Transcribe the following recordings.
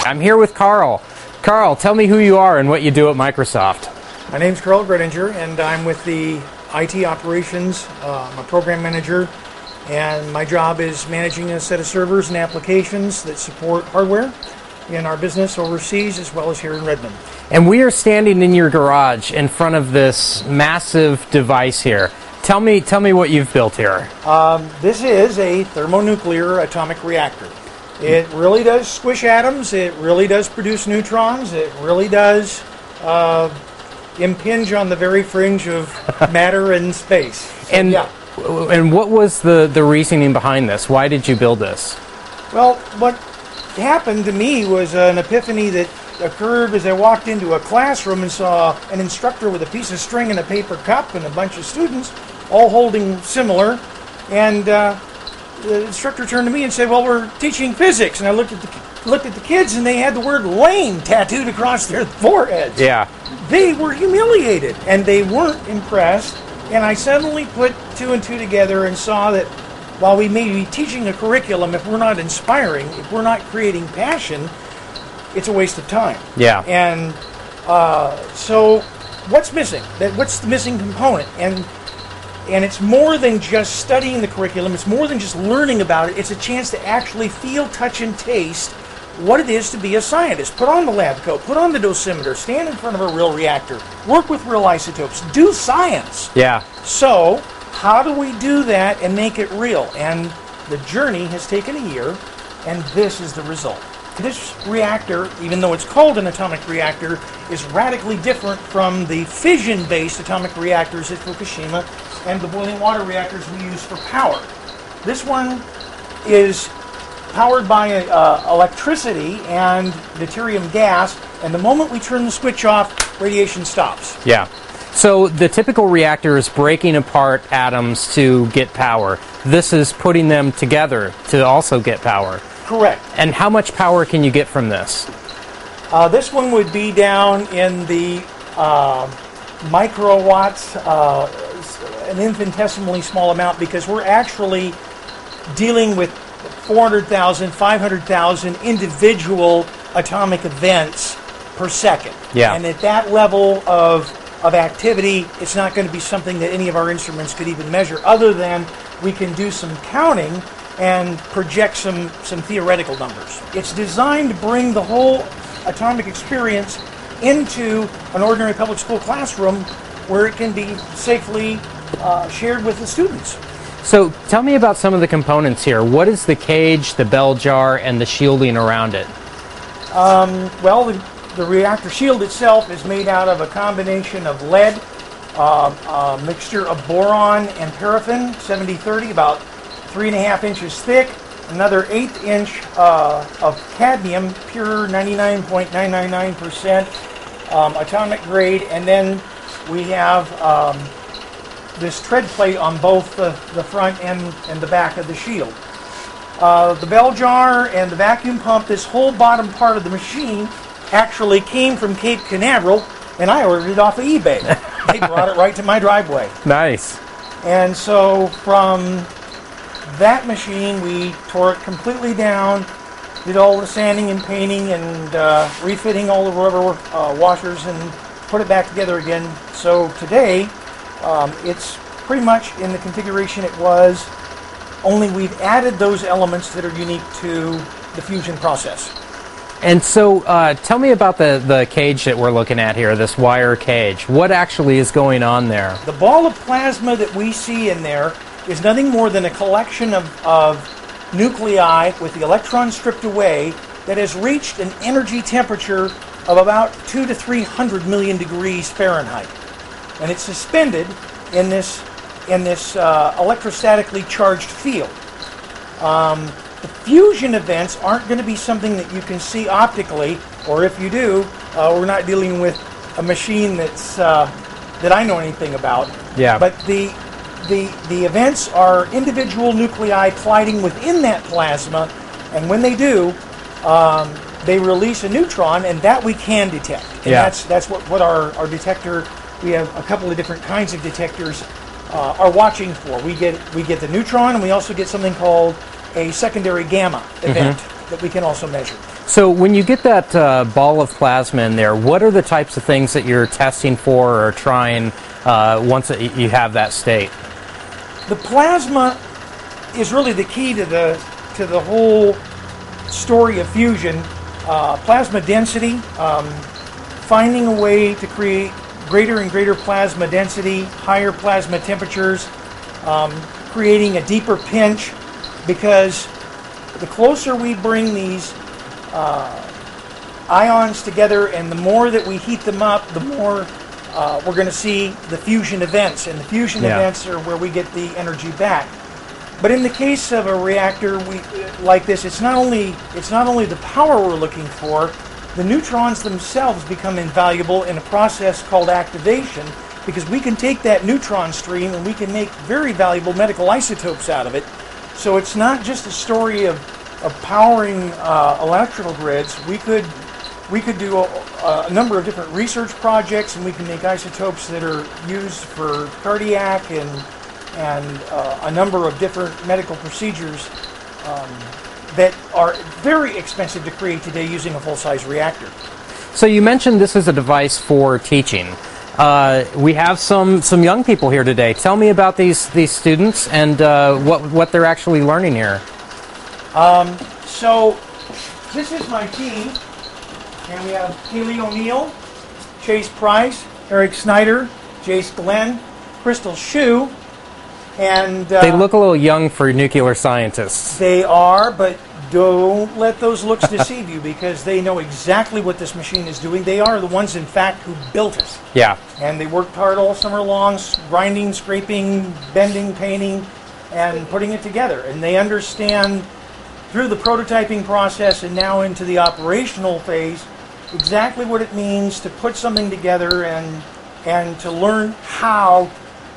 I'm here with Carl. Carl, tell me who you are and what you do at Microsoft. My name's Carl Gredinger, and I'm with the IT operations. I'm a program manager, and my job is managing a set of servers and applications that support hardware in our business overseas as well as here in Redmond. And we are standing in your garage in front of this massive device here. Tell me what you've built here. This is a thermonuclear atomic reactor. It really does squish atoms. It really does produce neutrons. It really does impinge on the very fringe of matter and space. So, and what was the reasoning behind this? Why did you build this? Well, what happened to me was an epiphany that occurred as I walked into a classroom and saw an instructor with a piece of string and a paper cup and a bunch of students all holding similar, and the instructor turned to me and said, "Well, we're teaching physics." And I looked at the kids, and they had the word "lame" tattooed across their foreheads. Yeah. They were humiliated, and they weren't impressed. And I suddenly put two and two together and saw that while we may be teaching a curriculum, if we're not inspiring, if we're not creating passion, it's a waste of time. Yeah. And so what's missing? What's the missing component? And it's more than just studying the curriculum. It's more than just learning about it. It's a chance to actually feel, touch, and taste what it is to be a scientist. Put on the lab coat, put on the dosimeter, stand in front of a real reactor, work with real isotopes, do science. Yeah. So how do we do that and make it real? And the journey has taken a year, and this is the result. This reactor, even though it's called an atomic reactor, is radically different from the fission-based atomic reactors at Fukushima and the boiling water reactors we use for power. This one is powered by electricity and deuterium gas, and the moment we turn the switch off, radiation stops. Yeah. So the typical reactor is breaking apart atoms to get power. This is putting them together to also get power. Correct. And how much power can you get from this? This one would be down in the microwatts, an infinitesimally small amount, because we're actually dealing with 400,000, 500,000 individual atomic events per second. Yeah. And at that level of activity, it's not going to be something that any of our instruments could even measure, other than we can do some counting and project some theoretical numbers. It's designed to bring the whole atomic experience into an ordinary public school classroom where it can be safely shared with the students. So tell me about some of the components here. What is the cage, the bell jar, and the shielding around it? Well, the reactor shield itself is made out of a combination of lead, a mixture of boron and paraffin, 70-30, about 3.5 inches thick, another 1/8 inch of cadmium, pure 99.999% atomic grade, and then we have this tread plate on both the front and the back of the shield. The bell jar and the vacuum pump, this whole bottom part of the machine actually came from Cape Canaveral, and I ordered it off of eBay. They brought it right to my driveway. Nice. And so from that machine, we tore it completely down, did all the sanding and painting and refitting all the rubber washers, and put it back together again. So today, it's pretty much in the configuration it was, only we've added those elements that are unique to the fusion process. And so tell me about the cage that we're looking at here, this wire cage. What actually is going on there? The ball of plasma that we see in there is nothing more than a collection of nuclei with the electrons stripped away that has reached an energy temperature of about 200 to 300 million degrees Fahrenheit. And it's suspended in this electrostatically charged field. The fusion events aren't going to be something that you can see optically, or if you do, we're not dealing with a machine that I know anything about. Yeah. But the events are individual nuclei colliding within that plasma, and when they do, they release a neutron, and that we can detect. And yeah. That's what our detector. We have a couple of different kinds of detectors are watching for. We get the neutron, and we also get something called a secondary gamma event. that we can also measure. So when you get that ball of plasma in there, what are the types of things that you're testing for or trying once you have that state? The plasma is really the key to the whole story of fusion. Plasma density, finding a way to create greater and greater plasma density, higher plasma temperatures, creating a deeper pinch, because the closer we bring these ions together and the more that we heat them up, the more we're going to see the fusion events, and the fusion events are where we get the energy back. But in the case of a reactor like this, it's not only the power we're looking for. The neutrons themselves become invaluable in a process called activation, because we can take that neutron stream and we can make very valuable medical isotopes out of it. So it's not just a story of powering electrical grids. We could do a number of different research projects, and we can make isotopes that are used for cardiac and a number of different medical procedures that are very expensive to create today using a full-size reactor. So you mentioned this is a device for teaching. We have some young people here today. Tell me about these students and what they're actually learning here. So this is my team, and we have Kaylee O'Neill, Chase Price, Eric Snyder, Jace Glenn, Crystal Shue, and they look a little young for nuclear scientists. They are, but don't let those looks deceive you, because they know exactly what this machine is doing. They are the ones, in fact, who built it. Yeah. And they worked hard all summer long, grinding, scraping, bending, painting, and putting it together. And they understand through the prototyping process and now into the operational phase exactly what it means to put something together and to learn how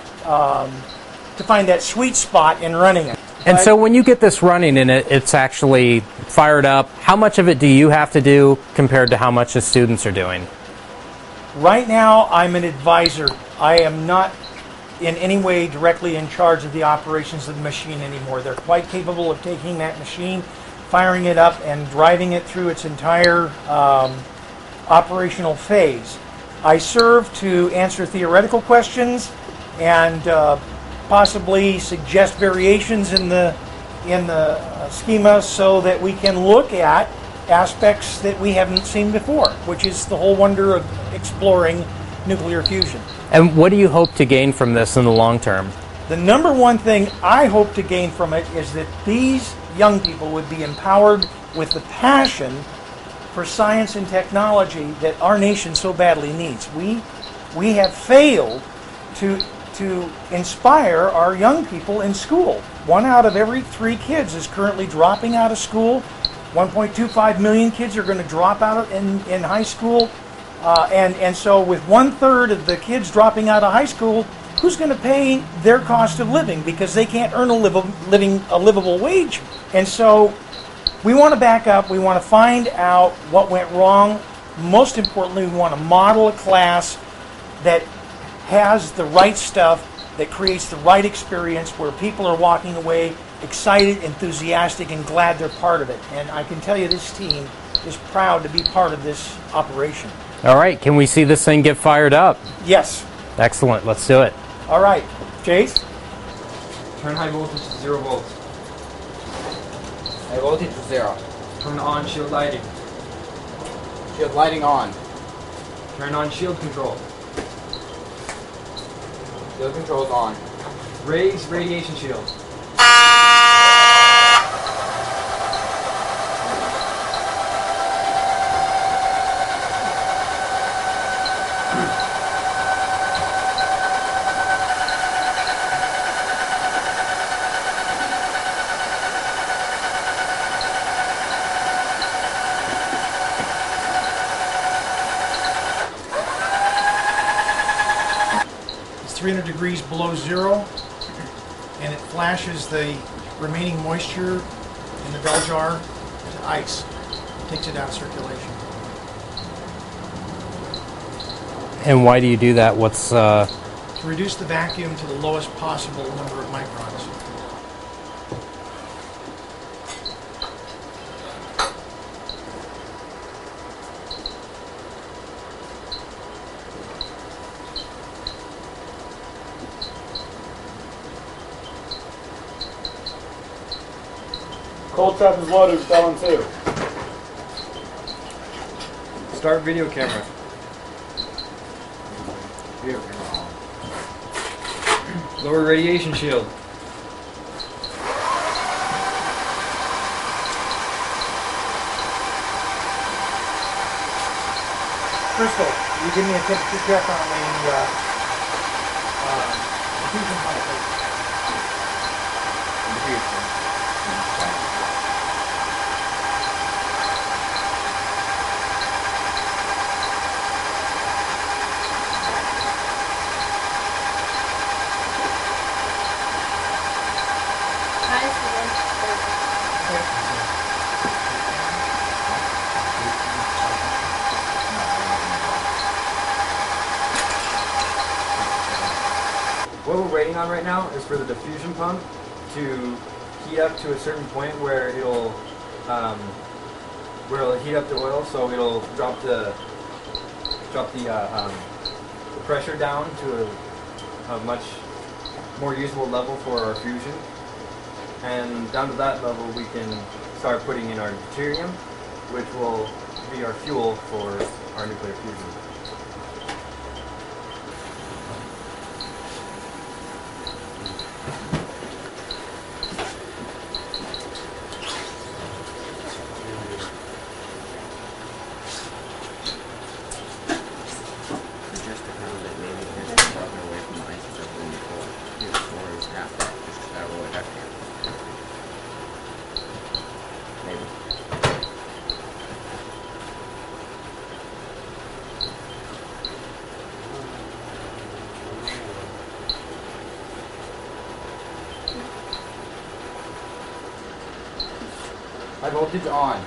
to find that sweet spot in running it. And so when you get this running and it's actually fired up, how much of it do you have to do compared to how much the students are doing? Right now, I'm an advisor. I am not in any way directly in charge of the operations of the machine anymore. They're quite capable of taking that machine, firing it up, and driving it through its entire operational phase. I serve to answer theoretical questions and possibly suggest variations in the schema so that we can look at aspects that we haven't seen before, which is the whole wonder of exploring nuclear fusion. And what do you hope to gain from this in the long term? The number one thing I hope to gain from it is that these young people would be empowered with the passion for science and technology that our nation so badly needs. We have failed to inspire our young people in school. 1 out of every 3 kids is currently dropping out of school. 1.25 million kids are going to drop out in high school. And so with 1/3 of the kids dropping out of high school, who's going to pay their cost of living? Because they can't earn a livable wage. And so we want to back up. We want to find out what went wrong. Most importantly, we want to model a class that has the right stuff, that creates the right experience, where people are walking away excited, enthusiastic, and glad they're part of it. And I can tell you this team is proud to be part of this operation. All right, can we see this thing get fired up? Yes. Excellent, let's do it. All right, Chase? Turn high voltage to 0 volts. High voltage to 0. Turn on shield lighting. Shield lighting on. Turn on shield control. Shield controls on. Raise radiation shield. It's 300 degrees below zero, and it flashes the remaining moisture in the bell jar to ice. Takes it out of circulation. And why do you do that? What's To reduce the vacuum to the lowest possible number of microns. Cold trap is loaded, fell in 2. Start video camera. Video camera on. Lower radiation shield. Crystal, you give me a temperature check on the diffusion pump, please. What we're waiting on right now is for the diffusion pump to heat up to a certain point where it'll heat up the oil, so it'll drop the pressure down to a much more usable level for our fusion. And down to that level, we can start putting in our deuterium, which will be our fuel for our nuclear fusion. Just to kind of that maybe it's farther away from the isotope than before. His score is half that, just because that really heavy. Maybe. High voltage on.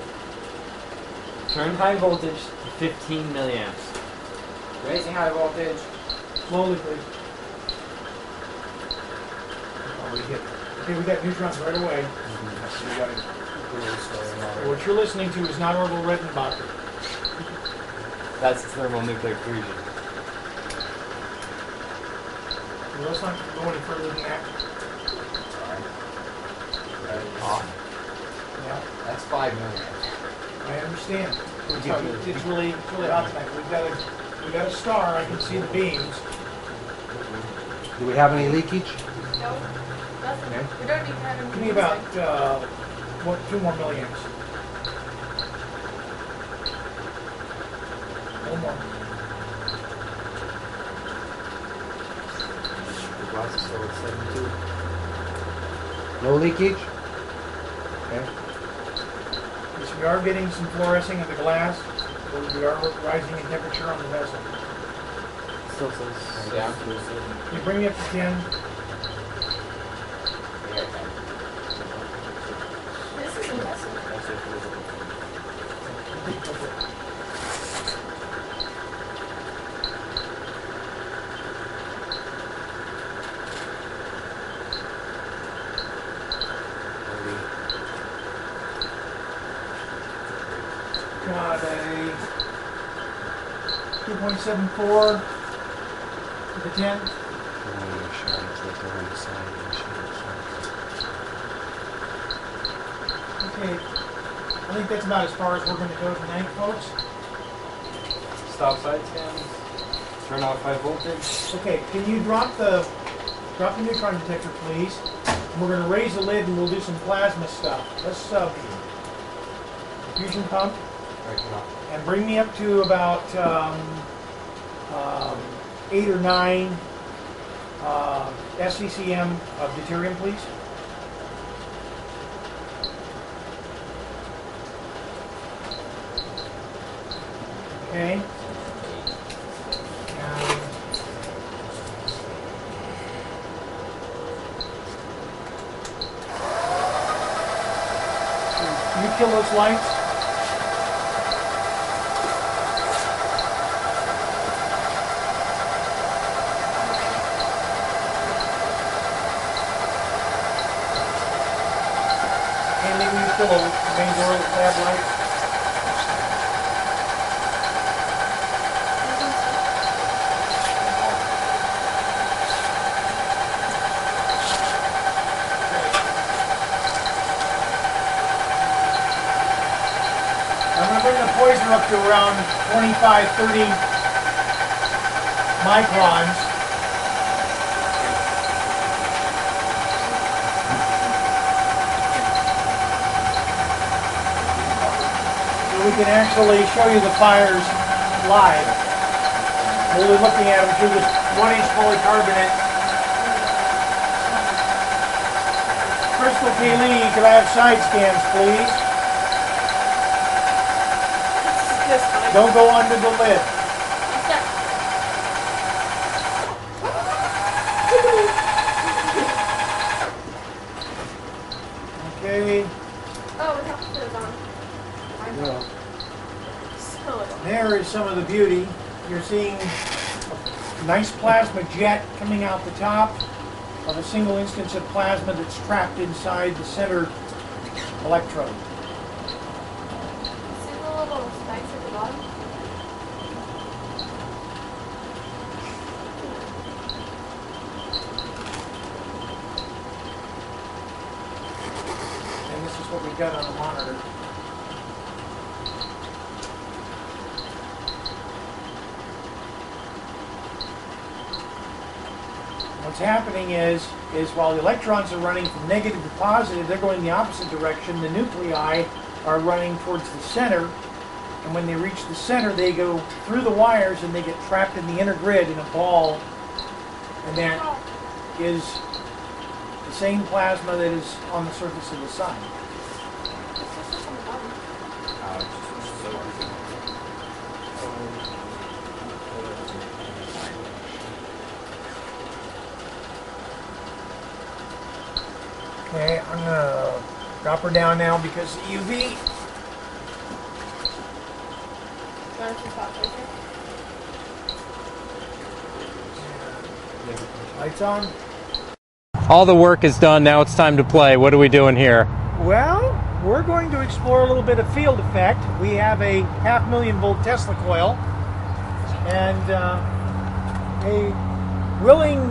Turn high voltage to 15 milliamps. Raising high voltage. Slowly, please. Oh, we get, okay, we got neutrons right away. What you're listening to is not Orville Redenbacher. That's thermonuclear fusion. Well, let's not go any further than that. Off. Yeah, That's 5 million. I understand. It's really hot tonight. We got a star. I can see the beams. Do we have any leakage? No, nothing. Okay. We don't even have any. Give me about 2 more milliamps. One more. No leakage? Okay. Yes, we are getting some fluorescing of the glass. We are rising in temperature on the vessel. Still says Down. Can you bring me up to 10? This is impressive. Got a 2.74 to the 10. Okay, I think that's about as far as we're going to go tonight, folks. stop side scans. Turn off high voltage. Okay, can you drop the neutron detector, please? And we're going to raise the lid and we'll do some plasma stuff. Let's fusion pump and bring me up to about 8 or 9 SCCM of deuterium, please. Okay. Can you kill those lights? And maybe you kill the main door of the tab light. bring the poisoner up to around 25, 30 microns. So we can actually show you the fires live. We'll be looking at them through this 1-inch polycarbonate. Crystal P. Lee, could I have side scans, please? Don't go under the lid. Okay, Oh, we have to put it on. Yeah. So there is some of the beauty. You're seeing a nice plasma jet coming out the top of a single instance of plasma that's trapped inside the center electrode. see the little spikes at the bottom? And this is what we got on the monitor. What's happening is while the electrons are running from negative to positive, they're going the opposite direction. The nuclei are running towards the center, and when they reach the center, they go through the wires and they get trapped in the inner grid in a ball, and that is the same plasma that is on the surface of the sun. It's just on the bottom. Okay, I'm gonna drop her down now because the UV. Want to stop right there? Lights on. All the work is done. Now it's time to play. What are we doing here? Well, we're going to explore a little bit of field effect. We have a 500,000 volt Tesla coil and a willing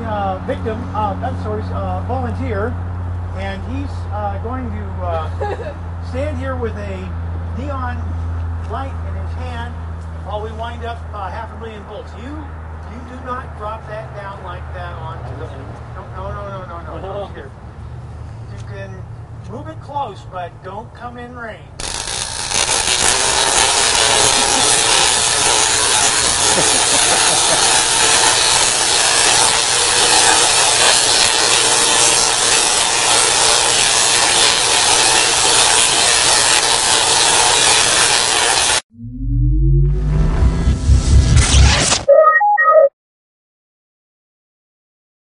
volunteer, and he's going to stand here with a neon light in his hand while we wind up 500,000 volts. You do not drop that down like that onto the. No. Here. You can move it close, but don't come in range.